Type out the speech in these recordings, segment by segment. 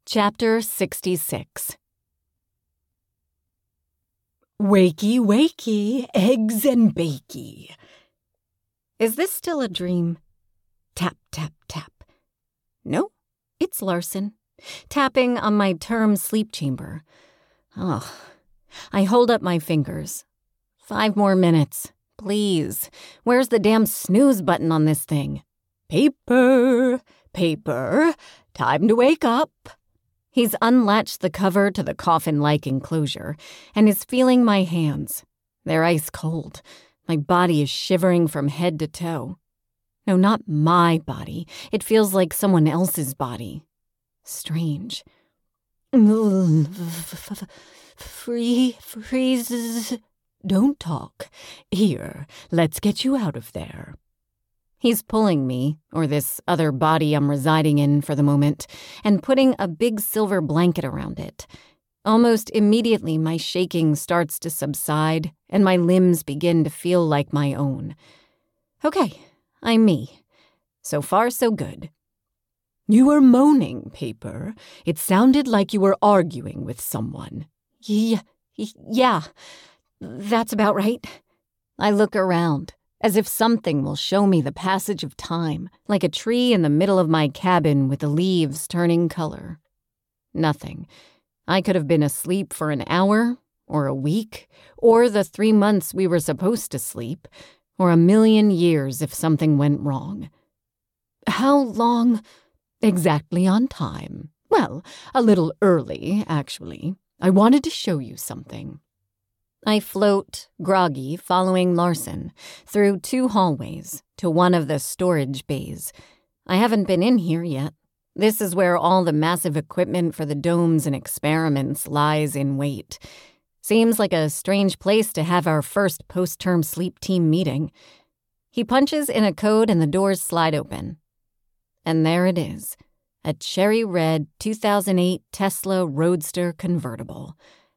Chapter 66. Wakey, wakey, eggs and bakey. Is this still a dream? Tap, tap, tap. No, it's Larson, tapping on my term sleep chamber. Oh, I hold up my fingers. 5 more minutes, please. Where's the damn snooze button on this thing? Paper, paper, time to wake up. He's unlatched the cover to the coffin-like enclosure and is feeling my hands. They're ice cold. My body is shivering from head to toe. No, not my body. It feels like someone else's body. Strange. Freeze. Don't talk. Here, let's get you out of there. He's pulling me, or this other body I'm residing in for the moment, and putting a big silver blanket around it. Almost immediately, my shaking starts to subside, and my limbs begin to feel like my own. Okay, I'm me. So far, so good. You were moaning, Paper. It sounded like you were arguing with someone. Yeah, that's about right. I look around, as if something will show me the passage of time, like a tree in the middle of my cabin with the leaves turning color. Nothing. I could have been asleep for an hour, or a week, or the 3 months we were supposed to sleep, or 1,000,000 years if something went wrong. How long? Exactly on time. Well, a little early, actually. I wanted to show you something. I float, groggy, following Larson, through 2 hallways to one of the storage bays. I haven't been in here yet. This is where all the massive equipment for the domes and experiments lies in wait. Seems like a strange place to have our first post-term sleep team meeting. He punches in a code and the doors slide open. And there it is, a cherry red 2008 Tesla Roadster convertible.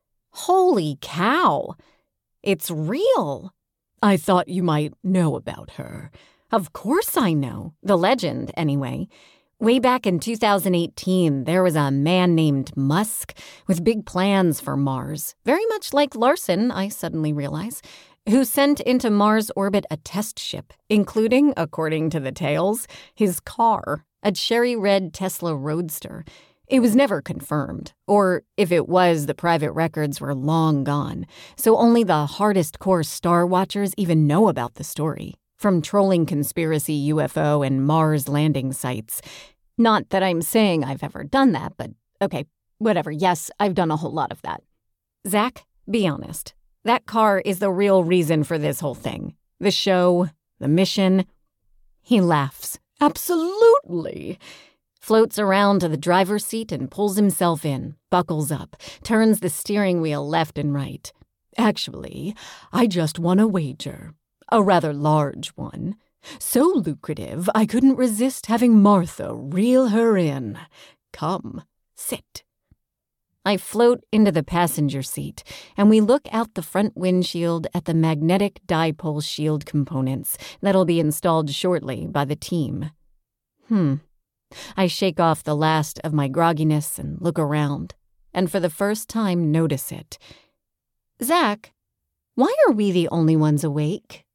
Holy cow! It's real! I thought you might know about her. Of course I know. The legend, anyway. Way back in 2018, there was a man named Musk with big plans for Mars, very much like Larson, I suddenly realize, who sent into Mars orbit a test ship, including, according to the tales, his car, a cherry red Tesla Roadster. It was never confirmed, or if it was, the private records were long gone, so only the hardest-core Star Watchers even know about the story, from trolling conspiracy UFO and Mars landing sites. Not that I'm saying I've ever done that, but okay, whatever. Yes, I've done a whole lot of that. Zach, be honest. That car is the real reason for this whole thing. The show, the mission. He laughs. Absolutely. Floats around to the driver's seat and pulls himself in, buckles up, turns the steering wheel left and right. Actually, I just won a wager. A rather large one. So lucrative, I couldn't resist having Martha reel her in. Come, sit. I float into the passenger seat, and we look out the front windshield at the magnetic dipole shield components that'll be installed shortly by the team. I shake off the last of my grogginess and look around, and for the first time notice it. Zach, why are we the only ones awake?